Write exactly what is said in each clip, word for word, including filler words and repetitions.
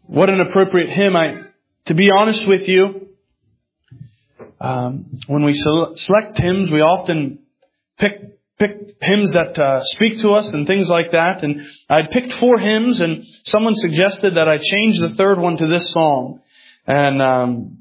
what an appropriate hymn. I, to be honest with you, um, when we select hymns, we often pick pick hymns that uh, speak to us and things like that. And I'd picked four hymns, and someone suggested that I change the third one to this song. And um,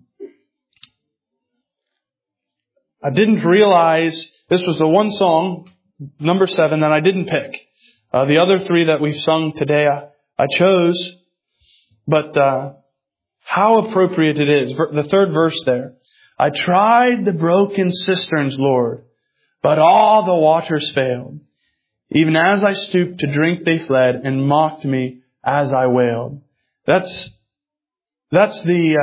I didn't realize this was the one song, number seven, that I didn't pick. Uh, the other three that we've sung today, I, I chose. But uh, how appropriate it is. The third verse there. I tried the broken cisterns, Lord, but all the waters failed. Even as I stooped to drink, they fled and mocked me as I wailed. That's that's the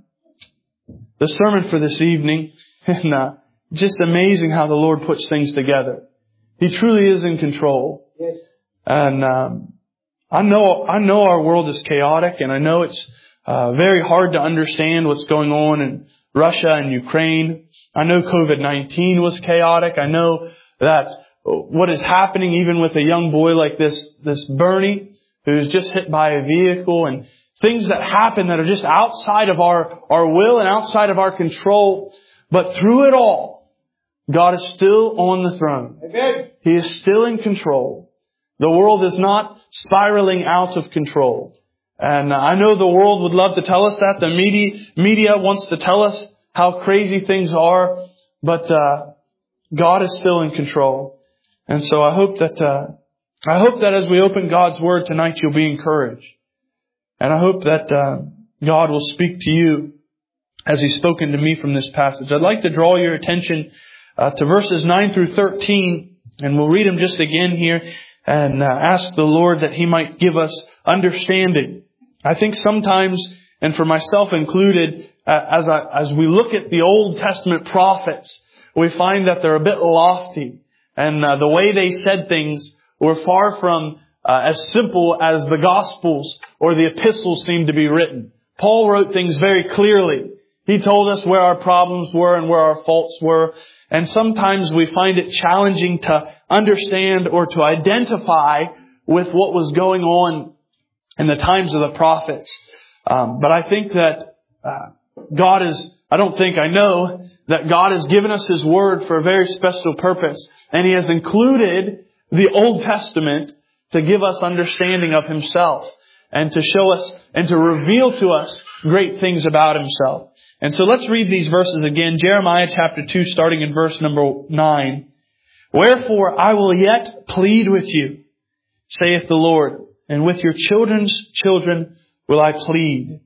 uh, the sermon for this evening. And uh, just amazing how the Lord puts things together. He truly is in control. Yes. And um, I know I know our world is chaotic, and I know it's uh, very hard to understand what's going on in Russia and Ukraine. I know COVID nineteen was chaotic. I know that what is happening even with a young boy like this, this Bernie, who's just hit by a vehicle, and things that happen that are just outside of our, our will and outside of our control. But through it all, God is still on the throne. Amen. He is still in control. The world is not spiraling out of control. And I know the world would love to tell us that. The media, media wants to tell us how crazy things are. But uh, God is still in control. And so I hope that uh, I hope that as we open God's Word tonight, you'll be encouraged. And I hope that uh, God will speak to you as He's spoken to me from this passage. I'd like to draw your attention uh, to verses nine through thirteen. And we'll read them just again here and uh, ask the Lord that He might give us understanding. I think sometimes, and for myself included, uh, as I, as we look at the Old Testament prophets, we find that they're a bit lofty, and uh, the way they said things were far from uh, as simple as the Gospels or the epistles seem to be written. Paul wrote things very clearly. He told us where our problems were and where our faults were. And sometimes we find it challenging to understand or to identify with what was going on in the times of the prophets. Um, but I think that uh, God is, I don't think, I know that God has given us His Word for a very special purpose. And He has included the Old Testament to give us understanding of Himself and to show us and to reveal to us great things about Himself. And so let's read these verses again. Jeremiah chapter two, starting in verse number nine. Wherefore I will yet plead with you, saith the Lord, and with your children's children will I plead.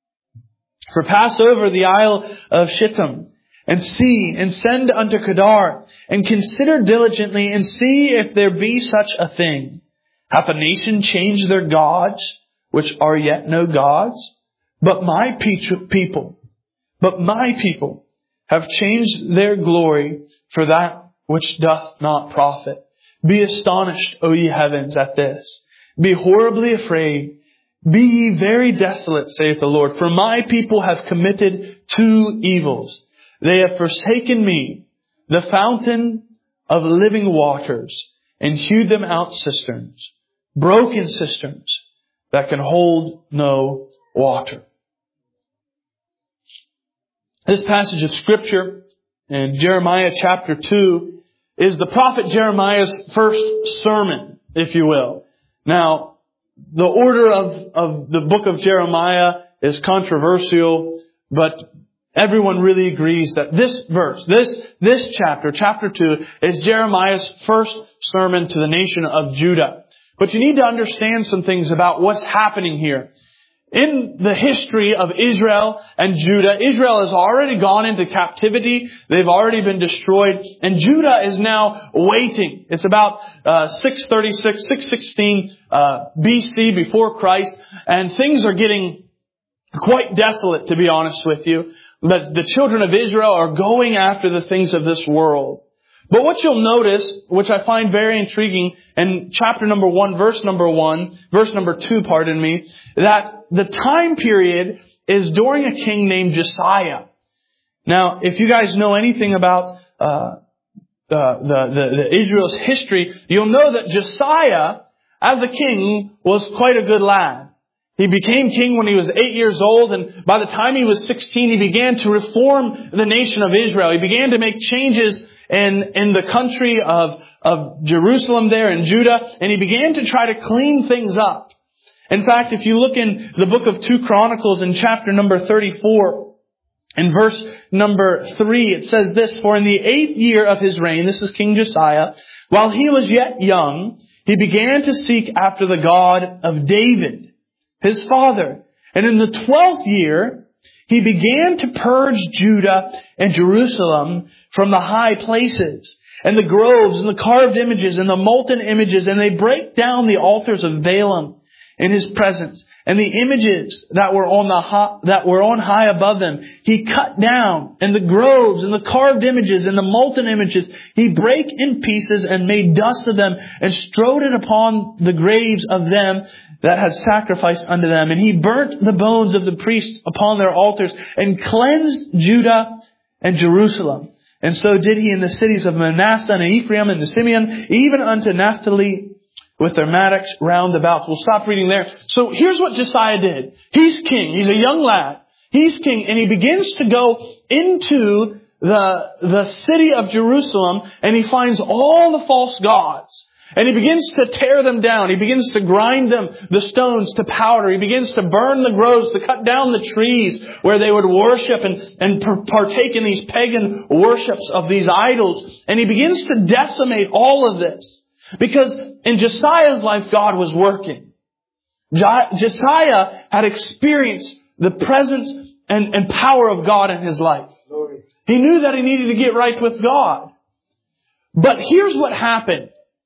For pass over the isle of Shittim, and see, and send unto Kedar, and consider diligently, and see if there be such a thing. Hath a nation changed their gods, which are yet no gods? But my people, but my people have changed their glory for that which doth not profit. Be astonished, O ye heavens, at this. Be horribly afraid. Be ye very desolate, saith the Lord. For my people have committed two evils. They have forsaken me, the fountain of living waters, and hewed them out cisterns, broken cisterns that can hold no water. This passage of Scripture in Jeremiah chapter two is the prophet Jeremiah's first sermon, if you will. Now, the order of, of the book of Jeremiah is controversial, but everyone really agrees that this verse, this, this chapter, chapter two, is Jeremiah's first sermon to the nation of Judah. But you need to understand some things about what's happening here. In the history of Israel and Judah, Israel has already gone into captivity. They've already been destroyed. And Judah is now waiting. It's about uh, six thirty-six, six sixteen uh, B C before Christ. And things are getting quite desolate, to be honest with you. That the children of Israel are going after the things of this world. But what you'll notice, which I find very intriguing, in chapter number one, verse number one, verse number two, pardon me, that the time period is during a king named Josiah. Now, if you guys know anything about uh, the, the, the, the Israel's history, you'll know that Josiah, as a king, was quite a good lad. He became king when he was eight years old, and by the time he was sixteen, he began to reform the nation of Israel. He began to make changes in, in the country of, of Jerusalem there in Judah, and he began to try to clean things up. In fact, if you look in the book of two Chronicles in chapter number thirty-four, in verse number three, it says this, "For in the eighth year of his reign," this is King Josiah, "while he was yet young, he began to seek after the God of David, his father. And in the twelfth year, he began to purge Judah and Jerusalem from the high places, and the groves, and the carved images, and the molten images, and they break down the altars of Baalim in his presence. And the images that were on the high, that were on high above them, he cut down, and the groves, and the carved images, and the molten images, he brake in pieces, and made dust of them, and strode it upon the graves of them that had sacrificed unto them. And he burnt the bones of the priests upon their altars, and cleansed Judah and Jerusalem. And so did he in the cities of Manasseh and Ephraim and the Simeon, even unto Naphtali, with their mattocks round about." We'll stop reading there. So here's what Josiah did. He's king. He's a young lad. He's king, and he begins to go into the, the city of Jerusalem, and he finds all the false gods. And he begins to tear them down. He begins to grind them, the stones, to powder. He begins to burn the groves, to cut down the trees where they would worship and, and partake in these pagan worships of these idols. And he begins to decimate all of this. Because in Josiah's life, God was working. Josiah had experienced the presence and, and power of God in his life. He knew that he needed to get right with God. But here's what happened.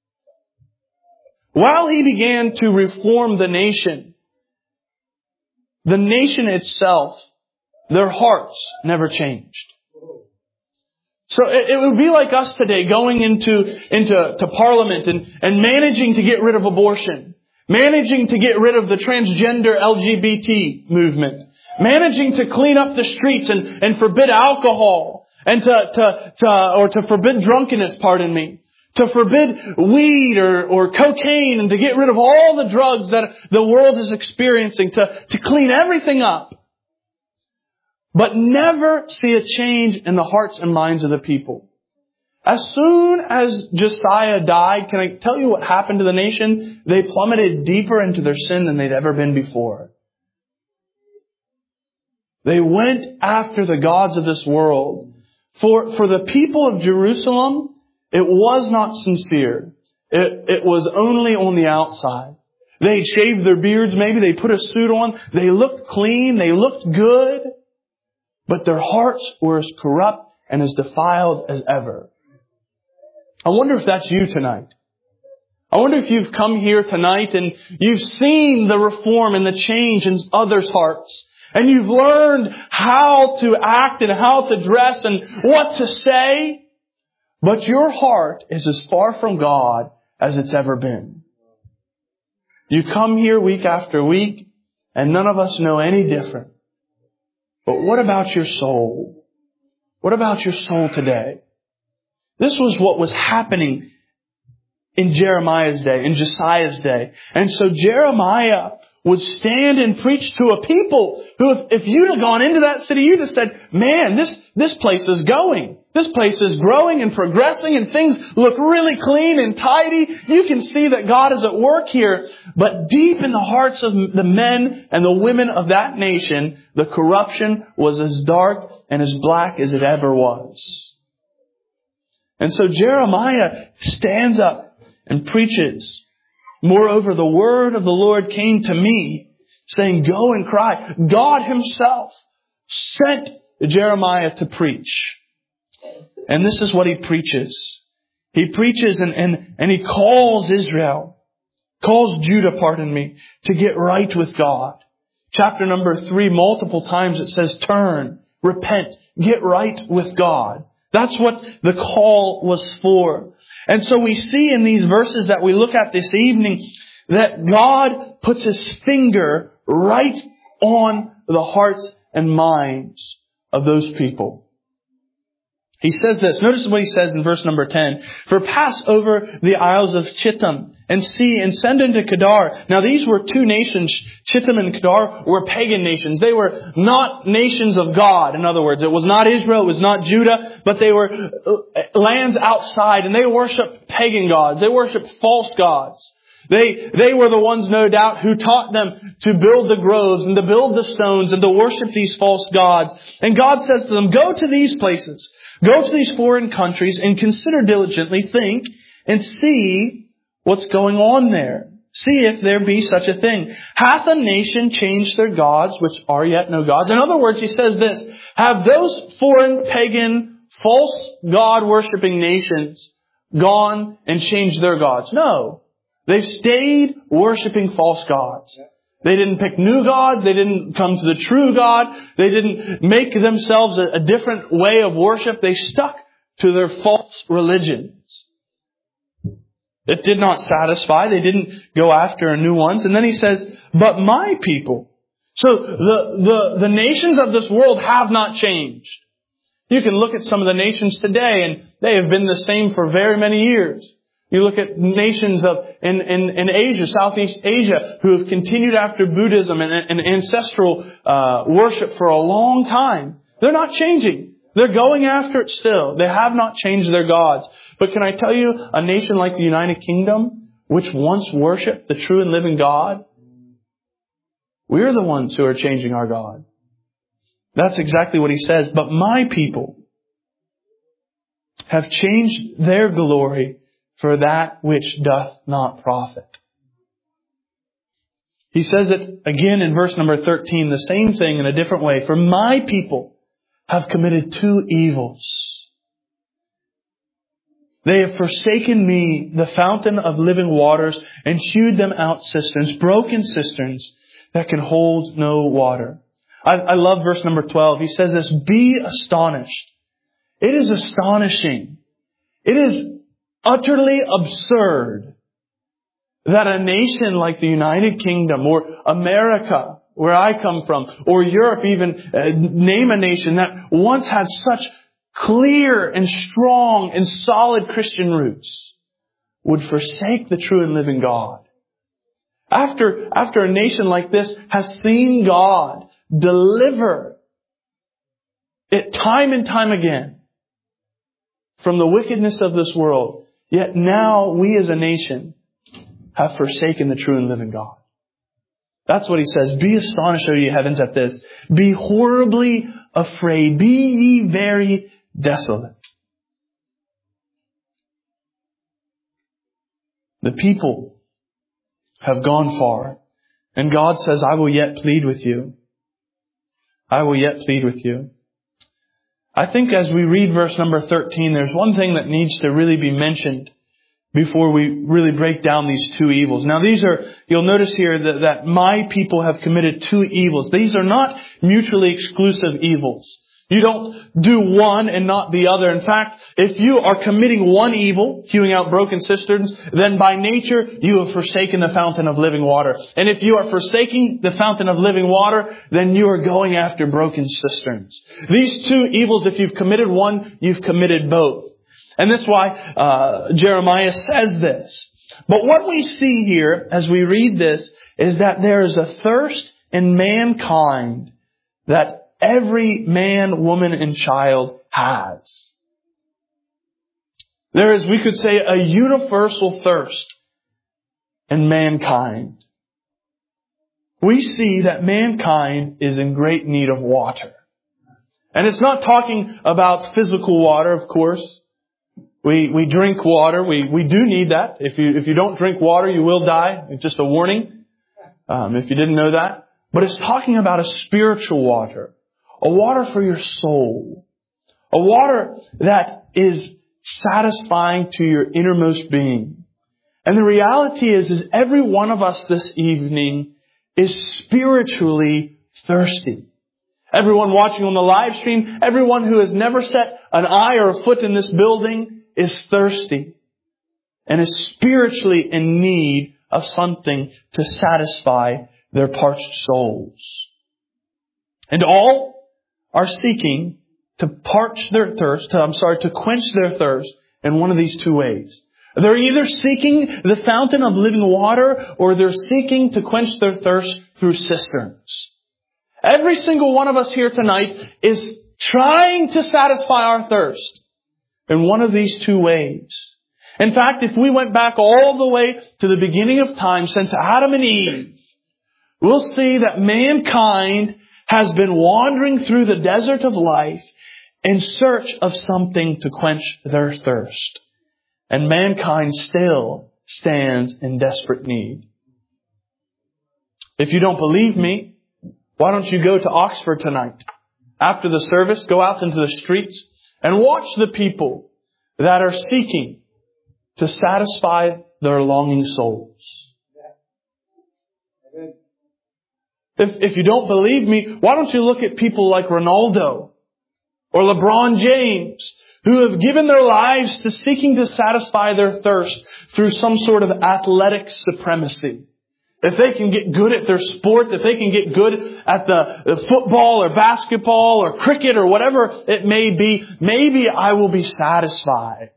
While he began to reform the nation, the nation itself, their hearts never changed. So it, it would be like us today going into, into to Parliament and, and managing to get rid of abortion, managing to get rid of the transgender L G B T movement, managing to clean up the streets and, and forbid alcohol and to, to, to, or to forbid drunkenness, pardon me. To forbid weed or, or cocaine, and to get rid of all the drugs that the world is experiencing, to, to clean everything up. But never see a change in the hearts and minds of the people. As soon as Josiah died, can I tell you what happened to the nation? They plummeted deeper into their sin than they'd ever been before. They went after the gods of this world. For, for the people of Jerusalem, it was not sincere. It, it was only on the outside. They shaved their beards, maybe they put a suit on. They looked clean, they looked good. But their hearts were as corrupt and as defiled as ever. I wonder if that's you tonight. I wonder if you've come here tonight and you've seen the reform and the change in others' hearts. And you've learned how to act and how to dress and what to say. But your heart is as far from God as it's ever been. You come here week after week, and none of us know any different. But what about your soul? What about your soul today? This was what was happening in Jeremiah's day, in Josiah's day. And so Jeremiah would stand and preach to a people who, if, if you'd have gone into that city, you'd have said, man, this, this place is going. This place is growing and progressing and things look really clean and tidy. You can see that God is at work here. But deep in the hearts of the men and the women of that nation, the corruption was as dark and as black as it ever was. And so Jeremiah stands up and preaches. Moreover, the word of the Lord came to me, saying, go and cry. God Himself sent Jeremiah to preach. And this is what he preaches. He preaches and, and, and he calls Israel, calls Judah, pardon me, to get right with God. Chapter number three, multiple times it says, turn, repent, get right with God. That's what the call was for. And so we see in these verses that we look at this evening that God puts His finger right on the hearts and minds of those people. He says this. Notice what he says in verse number ten. For pass over the isles of Chittim and see and send into Kedar. Now these were two nations. Chittim and Kedar were pagan nations. They were not nations of God. In other words, it was not Israel, it was not Judah, but they were lands outside, and they worshiped pagan gods. They worshiped false gods. They, they were the ones, no doubt, who taught them to build the groves and to build the stones and to worship these false gods. And God says to them, go to these places. Go to these foreign countries and consider diligently, think, and see what's going on there. See if there be such a thing. Hath a nation changed their gods, which are yet no gods? In other words, he says this. Have those foreign, pagan, false God-worshipping nations gone and changed their gods? No. They've stayed worshiping false gods. They didn't pick new gods. They didn't come to the true God. They didn't make themselves a, a different way of worship. They stuck to their false religions. It did not satisfy. They didn't go after new ones. And then he says, but my people. So the, the, the nations of this world have not changed. You can look at some of the nations today, and they have been the same for very many years. You look at nations of in, in, in Asia, Southeast Asia, who have continued after Buddhism and, and ancestral uh, worship for a long time. They're not changing. They're going after it still. They have not changed their gods. But can I tell you, a nation like the United Kingdom, which once worshipped the true and living God, we're the ones who are changing our God. That's exactly what he says. But my people have changed their glory for that which doth not profit. He says it again in verse number thirteen, the same thing in a different way. For my people have committed two evils. They have forsaken me, the fountain of living waters, and hewed them out cisterns, broken cisterns that can hold no water. I, I love verse number twelve. He says this, be astonished. It is astonishing. It is utterly absurd that a nation like the United Kingdom or America, where I come from, or Europe even, uh, name a nation that once had such clear and strong and solid Christian roots, would forsake the true and living God. After, after a nation like this has seen God deliver it time and time again from the wickedness of this world, yet now we as a nation have forsaken the true and living God. That's what he says. Be astonished, O ye heavens, at this. Be horribly afraid. Be ye very desolate. The people have gone far. And God says, I will yet plead with you. I will yet plead with you. I think as we read verse number thirteen, there's one thing that needs to really be mentioned before we really break down these two evils. Now these are, you'll notice here that, that my people have committed two evils. These are not mutually exclusive evils. You don't do one and not the other. In fact, if you are committing one evil, hewing out broken cisterns, then by nature you have forsaken the fountain of living water. And if you are forsaking the fountain of living water, then you are going after broken cisterns. These two evils, if you've committed one, you've committed both. And that's why uh, Jeremiah says this. But what we see here as we read this is that there is a thirst in mankind that every man, woman, and child has. There is, we could say, a universal thirst in mankind. We see that mankind is in great need of water. And it's not talking about physical water, of course. We, we drink water. We, we do need that. If you, if you don't drink water, you will die. It's just a warning. Um, if you didn't know that. But it's talking about a spiritual water. A water for your soul. A water that is satisfying to your innermost being. And the reality is, is every one of us this evening is spiritually thirsty. Everyone watching on the live stream, everyone who has never set an eye or a foot in this building is thirsty. And is spiritually in need of something to satisfy their parched souls. And all are seeking to parch their thirst, to, I'm sorry, to quench their thirst in one of these two ways. They're either seeking the fountain of living water, or they're seeking to quench their thirst through cisterns. Every single one of us here tonight is trying to satisfy our thirst in one of these two ways. In fact, if we went back all the way to the beginning of time, since Adam and Eve, we'll see that mankind has been wandering through the desert of life in search of something to quench their thirst. And mankind still stands in desperate need. If you don't believe me, why don't you go to Oxford tonight? After the service, go out into the streets and watch the people that are seeking to satisfy their longing souls. If, if you don't believe me, why don't you look at people like Ronaldo or LeBron James, who have given their lives to seeking to satisfy their thirst through some sort of athletic supremacy. If they can get good at their sport, if they can get good at the, the football or basketball or cricket or whatever it may be, maybe I will be satisfied.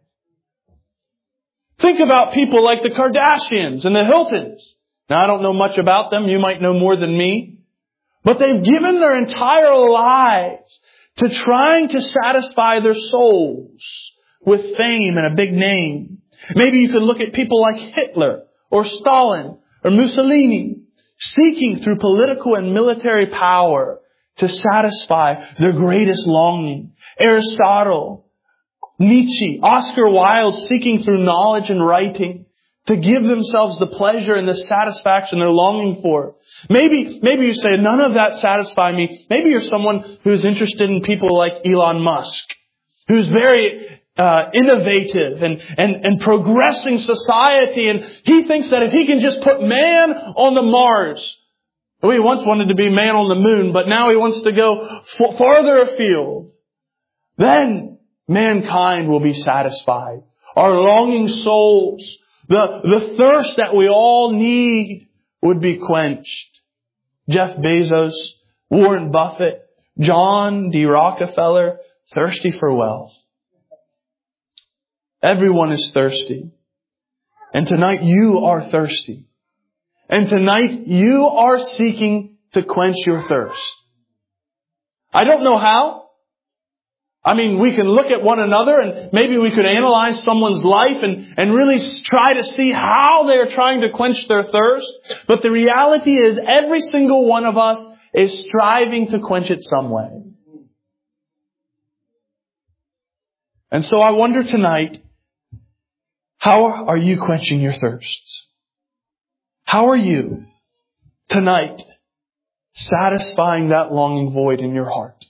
Think about people like the Kardashians and the Hiltons. Now, I don't know much about them. You might know more than me. But they've given their entire lives to trying to satisfy their souls with fame and a big name. Maybe you could look at people like Hitler or Stalin or Mussolini, seeking through political and military power to satisfy their greatest longing. Aristotle, Nietzsche, Oscar Wilde, seeking through knowledge and writing to give themselves the pleasure and the satisfaction they're longing for. Maybe, maybe you say, none of that satisfies me. Maybe you're someone who's interested in people like Elon Musk, who's very uh, innovative and, and, and progressing society. And he thinks that if he can just put man on the Mars, well, he once wanted to be man on the moon, but now he wants to go f- farther afield. Then mankind will be satisfied. Our longing souls, The, the thirst that we all need would be quenched. Jeff Bezos, Warren Buffett, John D. Rockefeller, thirsty for wealth. Everyone is thirsty. And tonight you are thirsty. And tonight you are seeking to quench your thirst. I don't know how. I mean, we can look at one another and maybe we could analyze someone's life and, and really try to see how they are trying to quench their thirst. But the reality is every single one of us is striving to quench it some way. And so I wonder tonight, how are you quenching your thirsts? How are you tonight satisfying that longing void in your heart?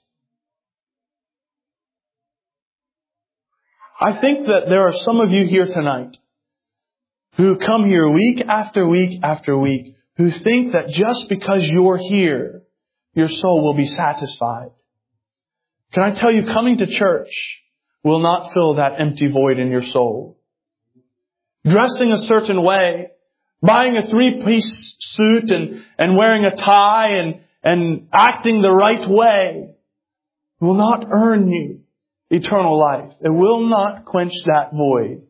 I think that there are some of you here tonight who come here week after week after week who think that just because you're here, your soul will be satisfied. Can I tell you, coming to church will not fill that empty void in your soul. Dressing a certain way, buying a three-piece suit and, and wearing a tie and, and acting the right way will not earn you eternal life. It will not quench that void.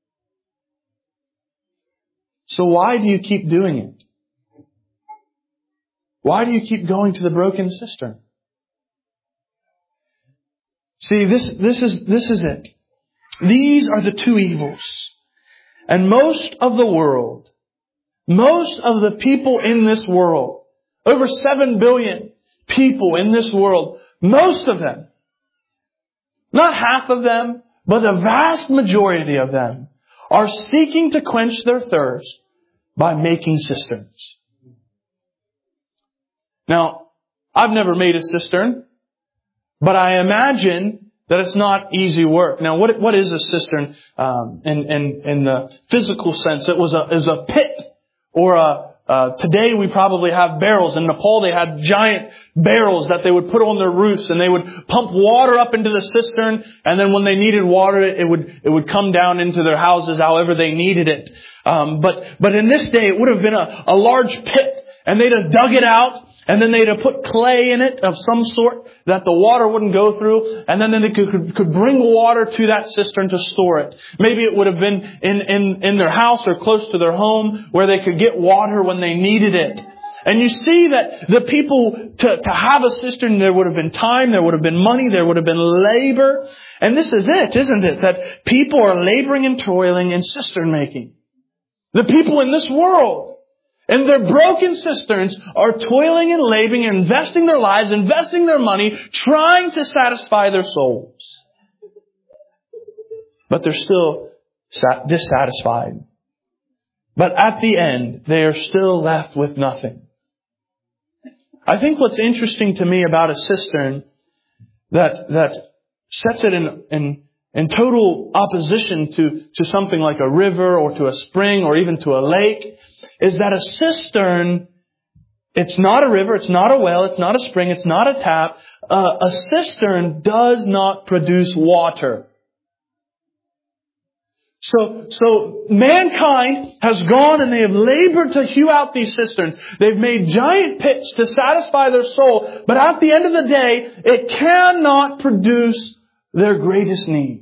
So why do you keep doing it? Why do you keep going to the broken cistern? See, this, this is, this is it. These are the two evils. And most of the world, most of the people in this world, over seven billion people in this world, most of them, not half of them, but the vast majority of them are seeking to quench their thirst by making cisterns. Now, I've never made a cistern, but I imagine that it's not easy work. Now, what what is a cistern um, in, in in the physical sense? It was a it was a pit or a Uh, today we probably have barrels. In Nepal they had giant barrels that they would put on their roofs, and they would pump water up into the cistern, and then when they needed water, it would it would come down into their houses however they needed it. Um, but but in this day it would have been a, a large pit, and they'd have dug it out, And then they'd have put clay in it of some sort that the water wouldn't go through. And then they could, could bring water to that cistern to store it. Maybe it would have been in, in, in their house or close to their home where they could get water when they needed it. And you see that the people, to, to have a cistern, there would have been time, there would have been money, there would have been labor. And this is it, isn't it? That people are laboring and toiling in cistern making. The people in this world. And their broken cisterns are toiling and laboring, investing their lives, investing their money, trying to satisfy their souls. But they're still dissatisfied. But at the end, they are still left with nothing. I think what's interesting to me about a cistern that that sets it in, in, in total opposition to, to something like a river or to a spring or even to a lake is that a cistern, it's not a river, it's not a well, it's not a spring, it's not a tap. Uh, a cistern does not produce water. So, so mankind has gone and they have labored to hew out these cisterns. They've made giant pits to satisfy their soul, but at the end of the day, it cannot produce their greatest need.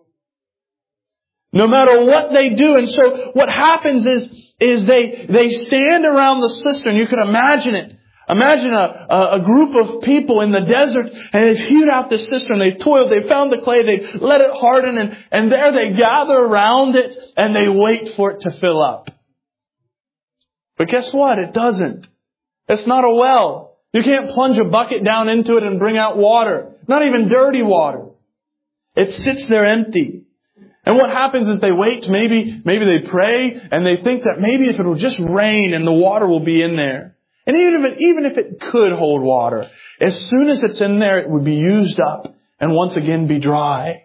No matter what they do. And so what happens is, is they, they stand around the cistern. You can imagine it. Imagine a, a, a group of people in the desert and they've hewed out this cistern. They've toiled. They've found the clay. They've let it harden and, and there they gather around it and they wait for it to fill up. But guess what? It doesn't. It's not a well. You can't plunge a bucket down into it and bring out water. Not even dirty water. It sits there empty. And what happens is they wait, maybe, maybe they pray, and they think that maybe if it will just rain and the water will be in there. And even if it, even if it could hold water, as soon as it's in there, it would be used up and once again be dry.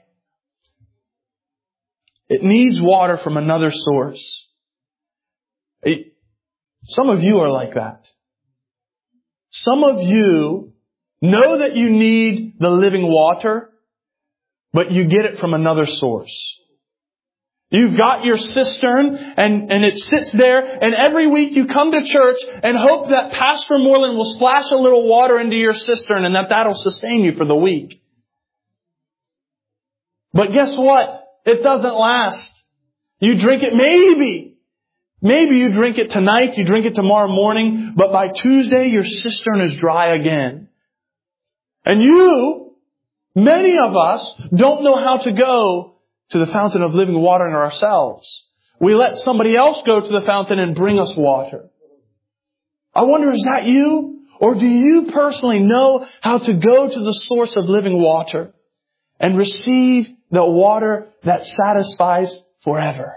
It needs water from another source. It, some of you are like that. Some of you know that you need the living water, but you get it from another source. You've got your cistern and, and it sits there, and every week you come to church and hope that Pastor Moreland will splash a little water into your cistern and that that'll sustain you for the week. But guess what? It doesn't last. You drink it maybe. Maybe you drink it tonight, you drink it tomorrow morning, but by Tuesday your cistern is dry again. And you, many of us, don't know how to go to the fountain of living water in ourselves. We let somebody else go to the fountain and bring us water. I wonder, is that you? Or do you personally know how to go to the source of living water and receive the water that satisfies forever?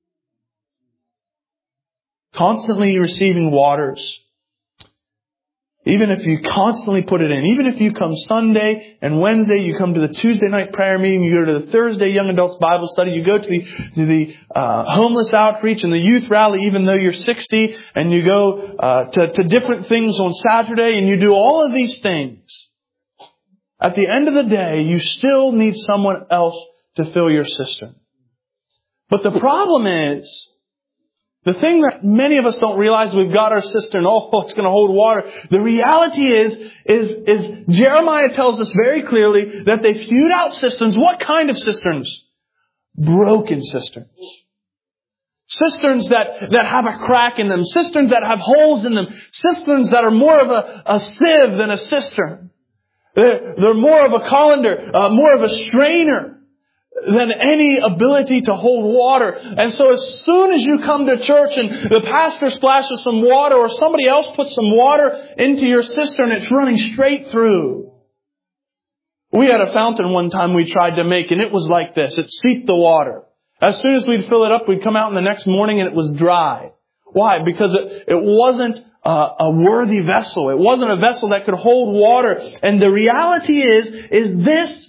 Constantly receiving waters. Even if you constantly put it in. Even if you come Sunday and Wednesday, you come to the Tuesday night prayer meeting, you go to the Thursday Young Adults Bible Study, you go to the, to the uh, homeless outreach and the youth rally even though you're sixty, and you go uh, to, to different things on Saturday, and you do all of these things. At the end of the day, you still need someone else to fill your cistern. But the problem is, the thing that many of us don't realize, we've got our cistern, oh, it's going to hold water. The reality is, is, is Jeremiah tells us very clearly that they've hewed out cisterns. What kind of cisterns? Broken cisterns. Cisterns that, that have a crack in them. Cisterns that have holes in them. Cisterns that are more of a, a sieve than a cistern. They're, they're more of a colander, uh, more of a strainer than any ability to hold water. And so as soon as you come to church and the pastor splashes some water or somebody else puts some water into your cistern, it's running straight through. We had a fountain one time we tried to make, and it was like this. It seeped the water. As soon as we'd fill it up, we'd come out in the next morning and it was dry. Why? Because it, it wasn't uh, a worthy vessel. It wasn't a vessel that could hold water. And the reality is, is this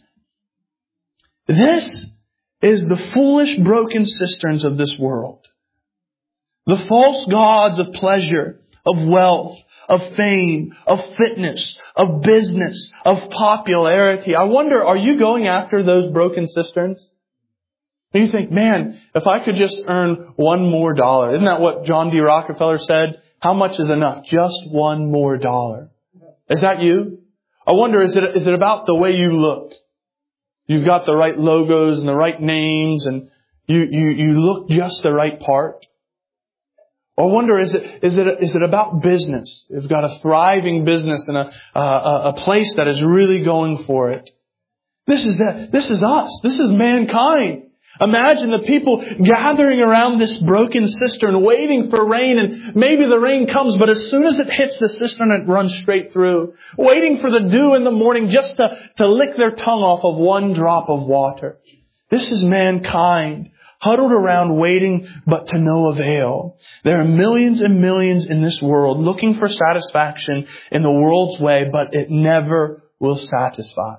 This is the foolish, broken cisterns of this world. The false gods of pleasure, of wealth, of fame, of fitness, of business, of popularity. I wonder, are you going after those broken cisterns? And you think, man, if I could just earn one more dollar. Isn't that what John D. Rockefeller said? How much is enough? Just one more dollar. Is that you? I wonder, is it, is it about the way you look? You've got the right logos and the right names and you, you, you look just the right part. Or I wonder, is it, is it, is it about business? You've got a thriving business and a, a, a place that is really going for it. This is that, this is us. This is mankind. Imagine the people gathering around this broken cistern, waiting for rain, and maybe the rain comes, but as soon as it hits the cistern, it runs straight through. Waiting for the dew in the morning just to, to lick their tongue off of one drop of water. This is mankind, huddled around waiting, but to no avail. There are millions and millions in this world looking for satisfaction in the world's way, but it never will satisfy.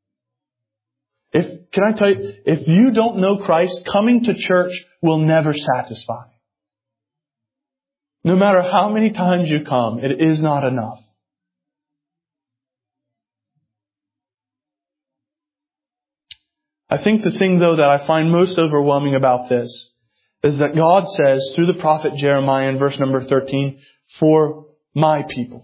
If, can I tell you, if you don't know Christ, coming to church will never satisfy. No matter how many times you come, it is not enough. I think the thing, though, that I find most overwhelming about this is that God says through the prophet Jeremiah in verse number thirteen, for my people.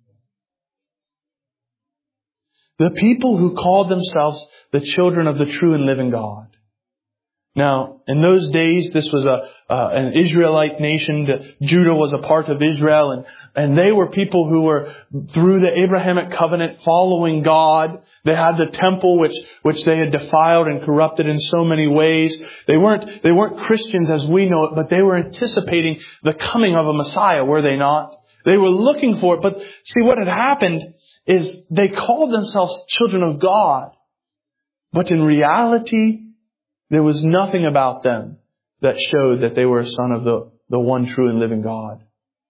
The people who called themselves the children of the true and living God. Now, in those days, this was a uh, an Israelite nation. Judah was a part of Israel, and and they were people who were through the Abrahamic covenant following God. They had the temple, which which they had defiled and corrupted in so many ways. They weren't they weren't Christians as we know it, but they were anticipating the coming of a Messiah, were they not? They were looking for it. But see, what had happened is they called themselves children of God, but in reality, there was nothing about them that showed that they were a son of the, the one true and living God.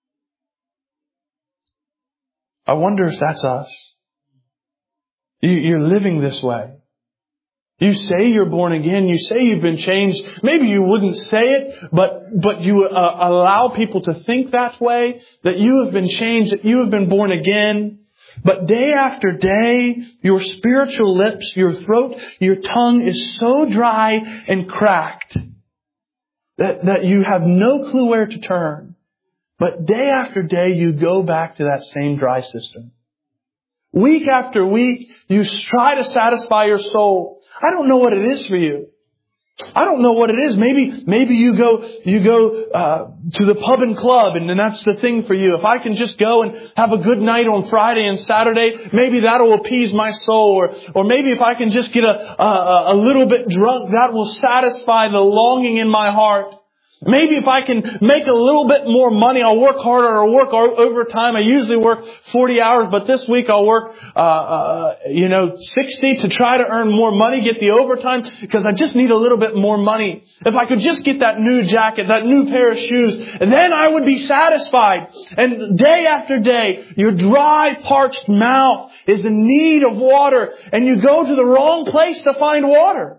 I wonder if that's us. You, you're living this way. You say you're born again. You say you've been changed. Maybe you wouldn't say it, but, but you uh, allow people to think that way, that you have been changed, that you have been born again. But day after day, your spiritual lips, your throat, your tongue is so dry and cracked that, that you have no clue where to turn. But day after day, you go back to that same dry cistern. Week after week, you try to satisfy your soul. I don't know what it is for you. I don't know what it is. Maybe, maybe you go, you go, uh, to the pub and club and, and that's the thing for you. If I can just go and have a good night on Friday and Saturday, maybe that'll appease my soul. Or, or maybe if I can just get a, a, a little bit drunk, that will satisfy the longing in my heart. Maybe if I can make a little bit more money, I'll work harder or work overtime. I usually work forty hours, but this week I'll work, uh, uh, you know, sixty to try to earn more money, get the overtime, because I just need a little bit more money. If I could just get that new jacket, that new pair of shoes, and then I would be satisfied. And day after day, your dry, parched mouth is in need of water, and you go to the wrong place to find water.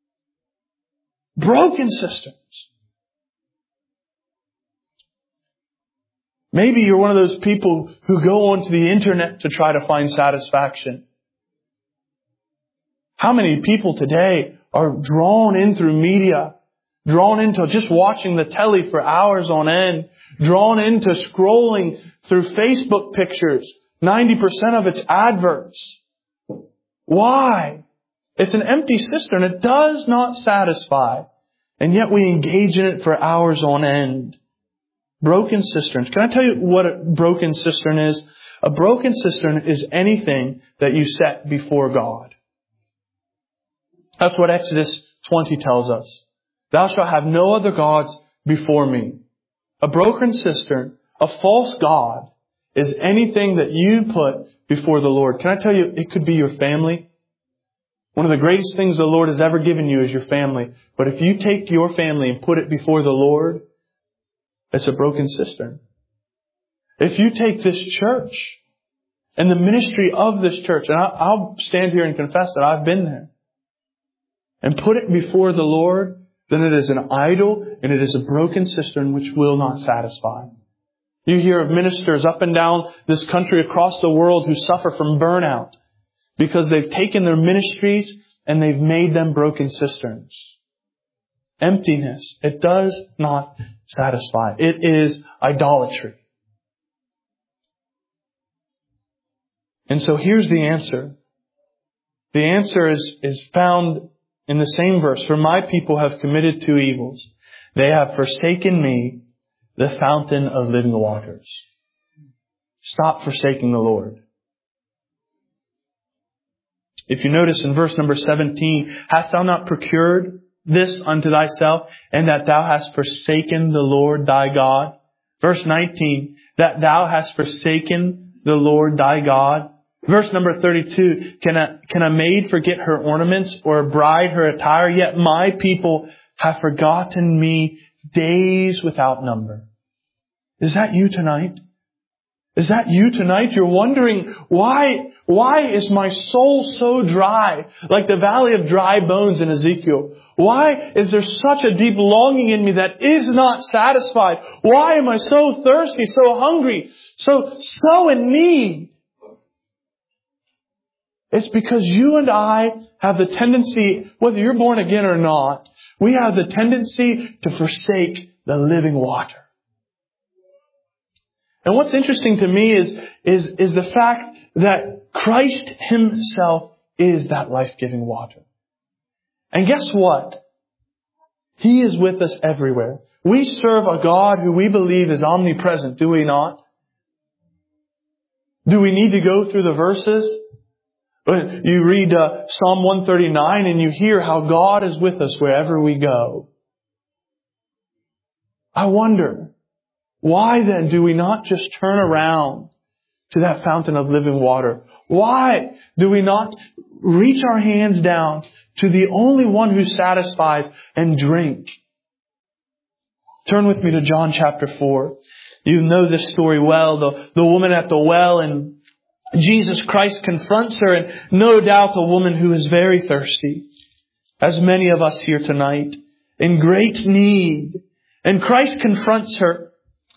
Broken cisterns. Maybe you're one of those people who go onto the internet to try to find satisfaction. How many people today are drawn in through media, drawn into just watching the telly for hours on end, drawn into scrolling through Facebook pictures, ninety percent of it's adverts. Why? It's an empty cistern. It does not satisfy. And yet we engage in it for hours on end. Broken cisterns. Can I tell you what a broken cistern is? A broken cistern is anything that you set before God. That's what Exodus twenty tells us. Thou shalt have no other gods before me. A broken cistern, a false god, is anything that you put before the Lord. Can I tell you, it could be your family. One of the greatest things the Lord has ever given you is your family. But if you take your family and put it before the Lord, it's a broken cistern. If you take this church and the ministry of this church, and I'll stand here and confess that I've been there, and put it before the Lord, then it is an idol and it is a broken cistern which will not satisfy. You hear of ministers up and down this country, across the world, who suffer from burnout because they've taken their ministries and they've made them broken cisterns. Emptiness. It does not satisfy. It is idolatry. And so here's the answer. The answer is, is found in the same verse. For my people have committed two evils. They have forsaken me, the fountain of living waters. Stop forsaking the Lord. If you notice in verse number seventeen, hast thou not procured this unto thyself, and that thou hast forsaken the Lord thy God? Verse nineteen, that thou hast forsaken the Lord thy God. Verse number thirty-two, can a, can a maid forget her ornaments, or a bride her attire? Yet my people have forgotten me days without number. Is that you tonight? Is that you tonight? You're wondering, why, why is my soul so dry? Like the valley of dry bones in Ezekiel. Why is there such a deep longing in me that is not satisfied? Why am I so thirsty, so hungry, so, so in need? It's because you and I have the tendency, whether you're born again or not, we have the tendency to forsake the living water. And what's interesting to me is, is, is the fact that Christ Himself is that life-giving water. And guess what? He is with us everywhere. We serve a God who we believe is omnipresent, do we not? Do we need to go through the verses? You read uh, Psalm one thirty-nine and you hear how God is with us wherever we go. I wonder, why then do we not just turn around to that fountain of living water? Why do we not reach our hands down to the only one who satisfies and drink? Turn with me to John chapter four. You know this story well. The, the woman at the well, and Jesus Christ confronts her, and no doubt a woman who is very thirsty, as many of us here tonight, in great need. And Christ confronts her.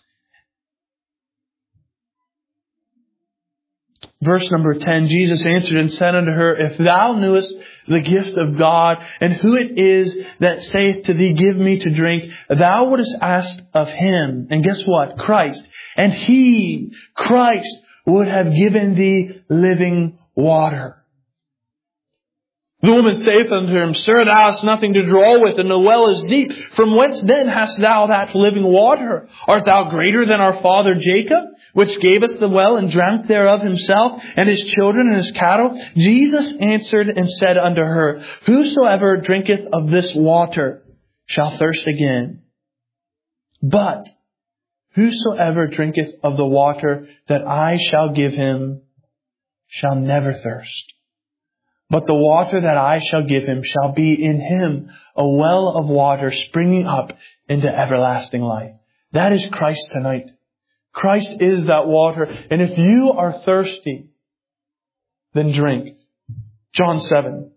Verse number ten, Jesus answered and said unto her, if thou knewest the gift of God, and who it is that saith to thee, give me to drink, thou wouldest ask of Him. And guess what? Christ. And He, Christ, would have given thee living water. The woman saith unto him, Sir, thou hast nothing to draw with, and the well is deep. From whence then hast thou that living water? Art thou greater than our father Jacob, which gave us the well, and drank thereof himself, and his children, and his cattle? Jesus answered and said unto her, Whosoever drinketh of this water shall thirst again. But whosoever drinketh of the water that I shall give him shall never thirst. But the water that I shall give him shall be in him a well of water springing up into everlasting life. That is Christ tonight. Christ is that water. And if you are thirsty, then drink. John seven.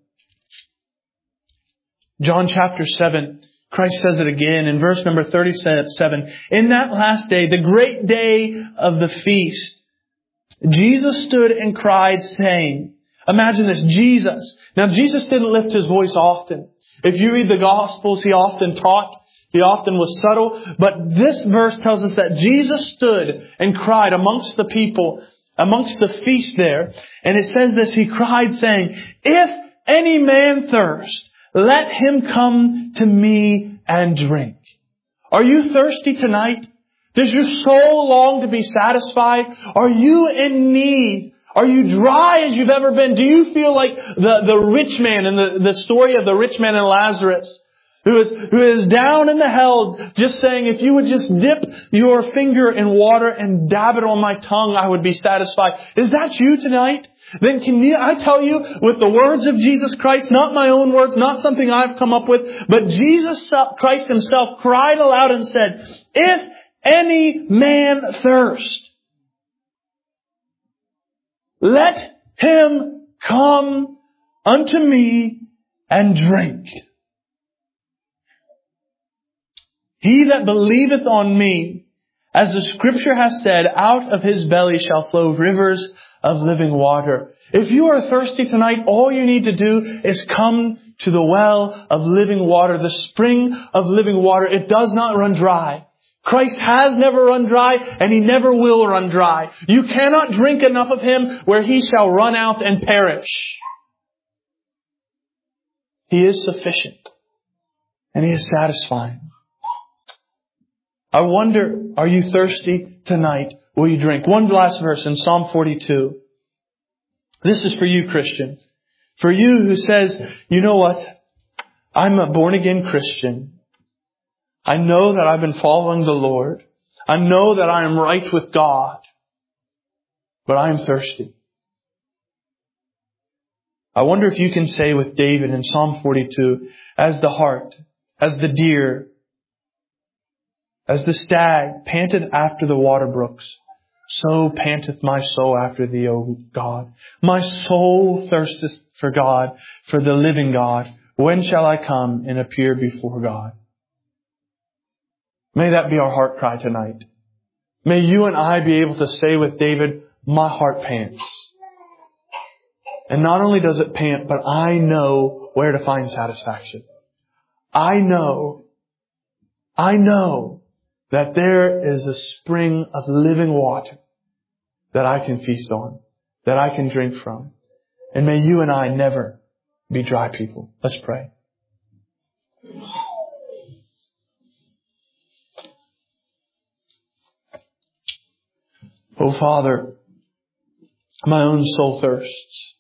John chapter seven. Christ says it again in verse number thirty-seven. In that last day, the great day of the feast, Jesus stood and cried, saying, imagine this, Jesus. Now, Jesus didn't lift His voice often. If you read the Gospels, He often taught. He often was subtle. But this verse tells us that Jesus stood and cried amongst the people, amongst the feast there. And it says this, He cried, saying, if any man thirst, let him come to me and drink. Are you thirsty tonight? Does your soul long to be satisfied? Are you in need? Are you dry as you've ever been? Do you feel like the, the rich man in the, the story of the rich man and Lazarus, who is, who is down in the hell, just saying, if you would just dip your finger in water and dab it on my tongue, I would be satisfied. Is that you tonight? Then can you, I tell you, with the words of Jesus Christ, not my own words, not something I've come up with, but Jesus Christ Himself cried aloud and said, if any man thirst, let him come unto me and drink. He that believeth on me, as the Scripture has said, out of his belly shall flow rivers of living water. If you are thirsty tonight, all you need to do is come to the well of living water, the spring of living water. It does not run dry. Christ has never run dry, and He never will run dry. You cannot drink enough of Him where He shall run out and perish. He is sufficient, and He is satisfying. I wonder, are you thirsty tonight? Will you drink? One last verse in Psalm forty-two. This is for you, Christian. For you who says, you know what? I'm a born-again Christian. I know that I've been following the Lord. I know that I am right with God. But I am thirsty. I wonder if you can say with David in Psalm forty-two, as the hart, as the deer, as the stag panteth after the water brooks, so panteth my soul after Thee, O God. My soul thirsteth for God, for the living God. When shall I come and appear before God? May that be our heart cry tonight. May you and I be able to say with David, my heart pants. And not only does it pant, but I know where to find satisfaction. I know, I know that there is a spring of living water that I can feast on, that I can drink from. And may you and I never be dry people. Let's pray. Oh Father, my own soul thirsts.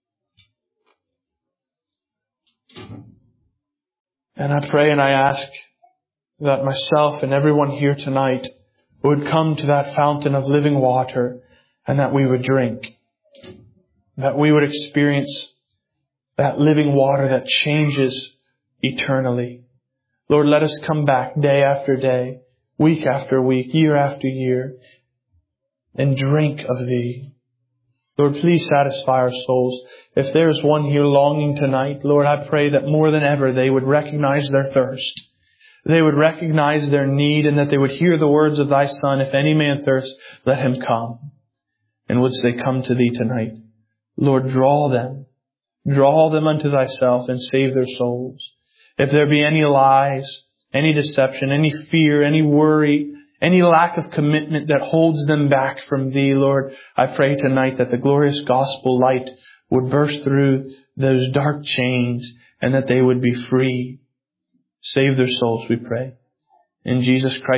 And I pray and I ask that myself and everyone here tonight would come to that fountain of living water and that we would drink. That we would experience that living water that changes eternally. Lord, let us come back day after day, week after week, year after year, and drink of Thee. Lord, please satisfy our souls. If there's one here longing tonight, Lord, I pray that more than ever they would recognize their thirst. They would recognize their need, and that they would hear the words of Thy Son, if any man thirst, let him come. And wouldst they come to Thee tonight? Lord, draw them. Draw them unto Thyself and save their souls. If there be any lies, any deception, any fear, any worry, any lack of commitment that holds them back from Thee, Lord, I pray tonight that the glorious gospel light would burst through those dark chains and that they would be free. Save their souls, we pray. In Jesus Christ.